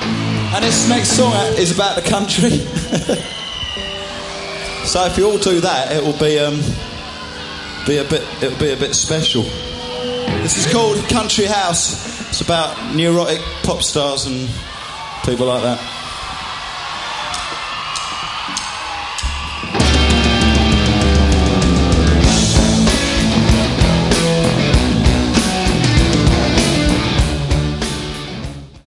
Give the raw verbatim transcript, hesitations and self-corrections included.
And this next song is about the country. So if you all do that, it will be um, be a bit it'll be a bit special. This is called Country House. It's about neurotic pop stars and people like that.